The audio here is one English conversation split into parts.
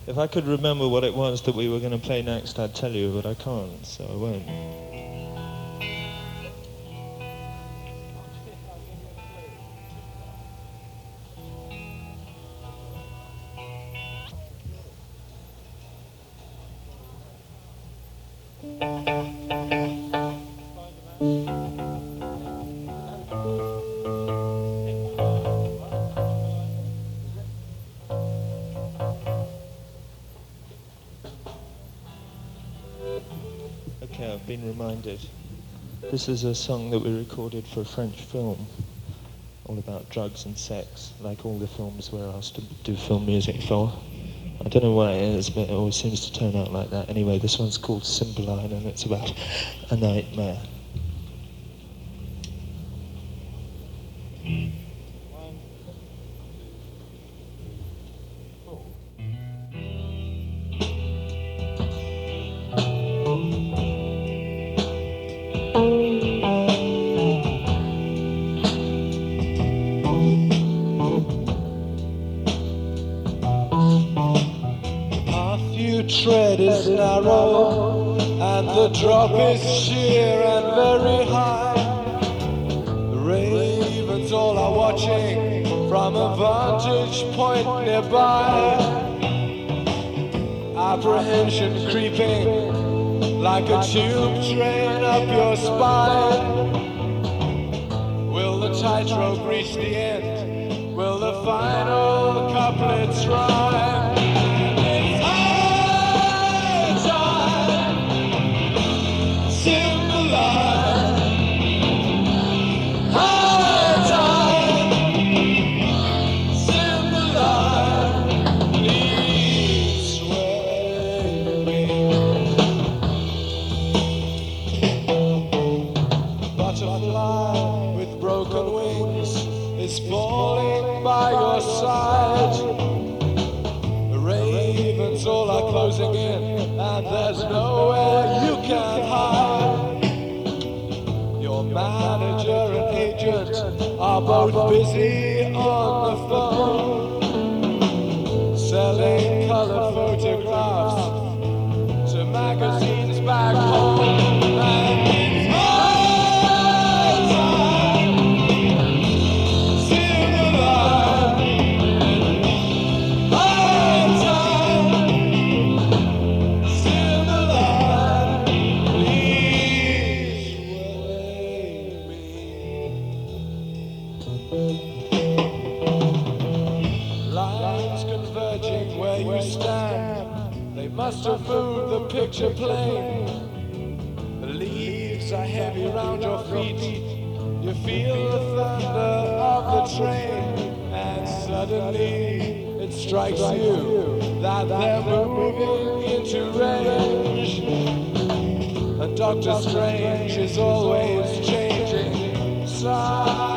If I could remember what it was that we were going to play next, I'd tell you, but I can't, so I won't. Okay, I've been reminded. This is a song that we recorded for a French film, all about drugs and sex, like all the films we're asked to do film music for. I don't know why it is, but it always seems to turn out like that. Anyway, this one's called Cymbeline, and it's about a nightmare. Tread is narrow and the drop is sheer and very high. The ravens all are watching from a vantage point nearby. Apprehension creeping like a tube train up your spine. Will the tightrope reach the end? Will the final couplets rhyme? Falling by your side. The ravens all are closing in, and there's nowhere you can hide. Your manager and agent are both busy on the phone, selling colored photographs to magazines back home. And must have moved the picture plane. The leaves are heavy round your feet. You feel the thunder of the train, and suddenly it strikes you that they're moving into range. And Dr. Strange is always changing sides.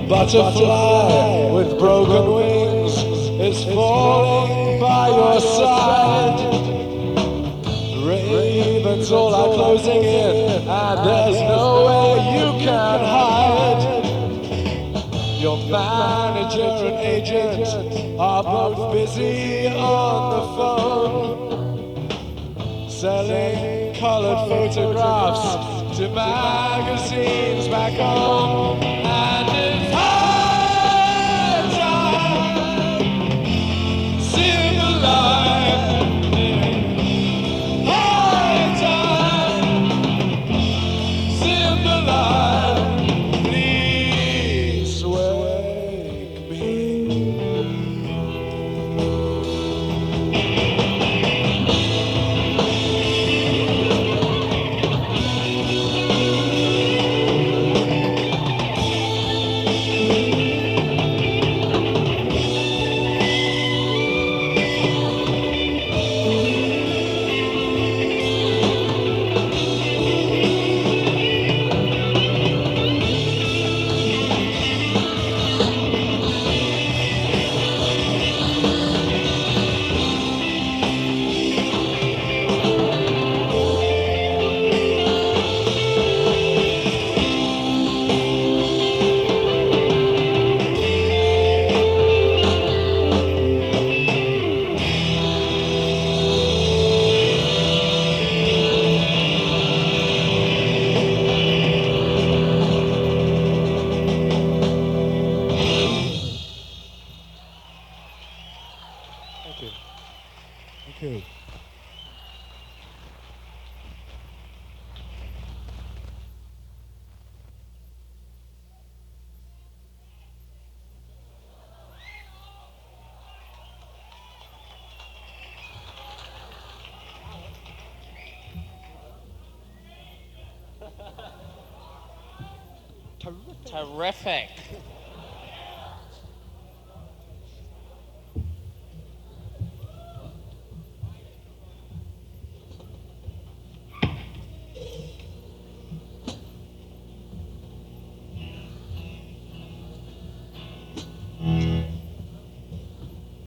butterfly with broken wings is falling by your side. Ravens all are closing in, and there's nowhere you can hide. Your manager and agent are both busy on the phone, selling colored photographs to magazines back home. And it's high time, civilized. High time, civilized. Please wake me. Thank you. Thank you. Terrific.